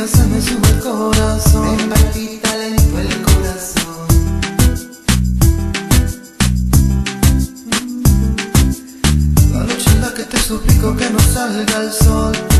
se me sube el corazón, me palpita lento el corazón. La noche en la que te suplico que no salga el sol,